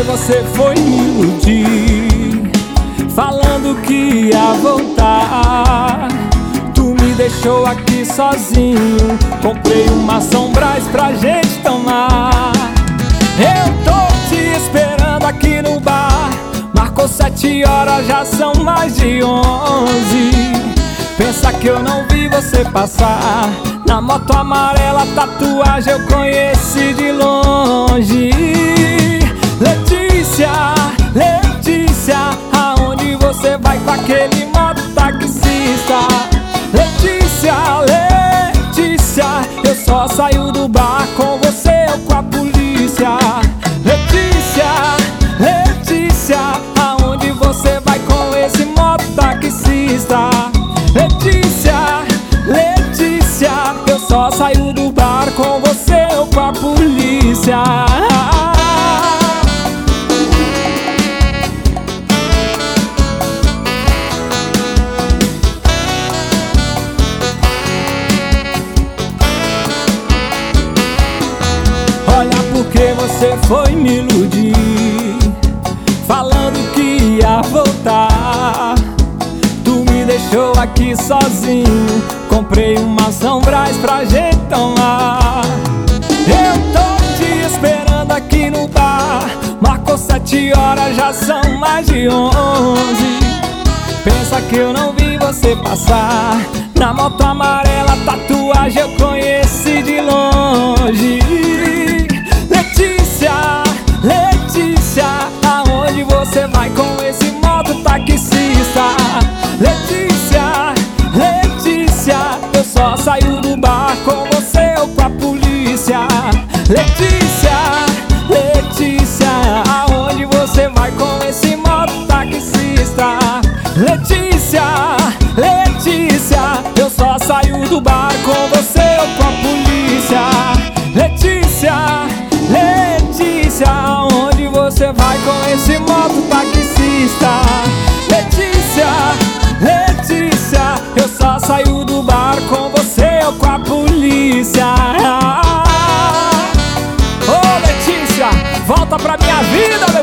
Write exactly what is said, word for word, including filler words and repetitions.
você foi me iludir, falando que ia voltar. Tu me deixou aqui sozinho, comprei uma Sombras pra gente tomar. Eu tô te esperando aqui no bar, marcou sete horas, já são mais de onze. Pensa que eu não vi você passar, na moto amarela, tatuagem eu conheci de longe. Letícia, Letícia, aonde você vai com aquele mototaxista? Letícia, Letícia, eu só saio do bar com você ou com a polícia. Letícia, Letícia, aonde você vai com esse mototaxista? Letícia, Letícia, eu só saio do bar com você ou com a polícia. Olha porque você foi me iludir, falando que ia voltar. Tu me deixou aqui sozinho, comprei uma Sombras pra gente tomar. Eu tô te esperando aqui no bar, marcou sete horas, já são mais de onze. Pensa que eu não vi você passar, na moto amarela, tatuagem eu conheci de longe. Letícia, Letícia, aonde você vai com esse mototaxista? Letícia, Letícia, eu só saio do bar com você ou com a polícia. Letícia, Letícia, aonde você vai com esse mototaxista? Letícia, Letícia, eu só saio do bar com você ou com a polícia. Letícia, Letícia, aonde você vai com esse mototaxista? Letícia, Letícia, eu só saio do bar com você ou com a polícia. Ô Letícia, volta pra minha vida, meu